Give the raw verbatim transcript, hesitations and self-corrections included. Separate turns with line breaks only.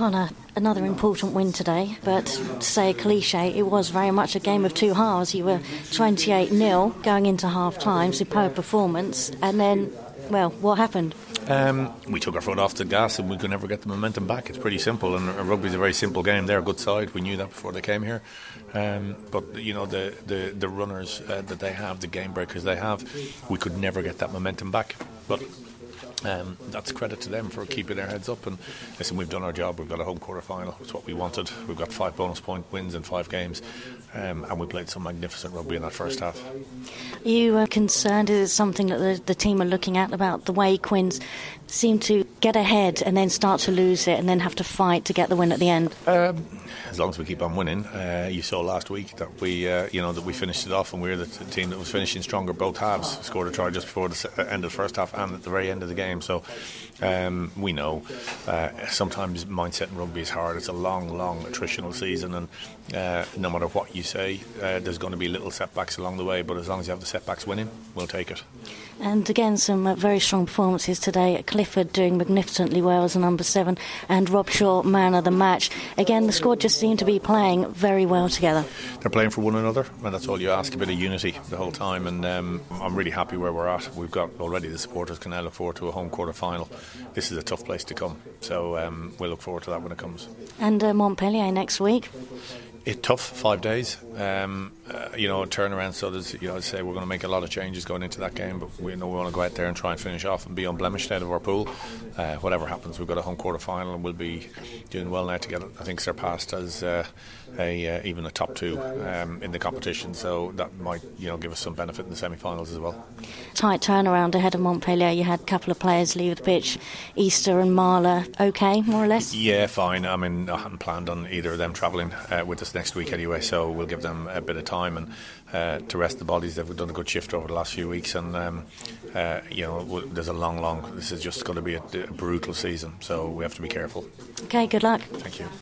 Connor, another important win today, but to say a cliche, it was very much a game of two halves. You were twenty-eight nil going into half-time, superb performance, and then, well, what happened?
Um, we took our foot off the gas and we could never get the momentum back. It's pretty simple, and rugby's a very simple game. They're a good side. We knew that before they came here. Um, but, you know, the, the, the runners uh, that they have, the game breakers they have, we could never get that momentum back. But Um, that's credit to them for keeping their heads up. And listen, we've done our job. We've got a home quarter final. It's what we wanted. We've got five bonus point wins in five games, um, and we played some magnificent rugby in that first half.
Are you uh, concerned? Is it something that the, the team are looking at about the way Quins seem to get ahead and then start to lose it and then have to fight to get the win at the end?
Um, as long as we keep on winning. Uh, you saw last week that we, uh, you know, that we finished it off, and we were the t- team that was finishing stronger both halves. Scored a try just before the se- end of the first half and at the very end of the game. So um, we know uh, sometimes mindset in rugby is hard. It's a long, long attritional season, and uh, no matter what you say, uh, there's going to be little setbacks along the way. But as long as you have the setbacks winning, we'll take it.
And again, some uh, very strong performances today. Clifford doing magnificently well as a number seven, and Rob Shaw, man of the match. Again, the squad just seemed to be playing very well together.
They're playing for one another, and that's all you ask, a bit of unity the whole time. And um, I'm really happy where we're at. We've got already the supporters can now look forward to a home quarter final. This is a tough place to come, so um, we'll look forward to that when it comes.
And uh, Montpellier next week.
It's tough, five days, um, uh, you know, turnaround. So there's, you know, I'd say we're going to make a lot of changes going into that game, but we know we want to go out there and try and finish off and be unblemished out of our pool. Uh, whatever happens, we've got a home quarter final, and we'll be doing well now to get, I think, surpassed as uh, a uh, even a top two um, in the competition. So that might, you know, give us some benefit in the semi-finals as well.
Tight turnaround ahead of Montpellier. You had a couple of players leave the pitch, Easter and Marler. Okay, more or less.
Yeah, fine. I mean, I hadn't planned on either of them travelling uh, with us next week anyway, so we'll give them a bit of time and uh, to rest the bodies. They've done a good shift over the last few weeks, and um, uh, you know, there's a long, long. This is just going to be a, a brutal season, so we have to be careful.
Okay, good luck.
Thank you.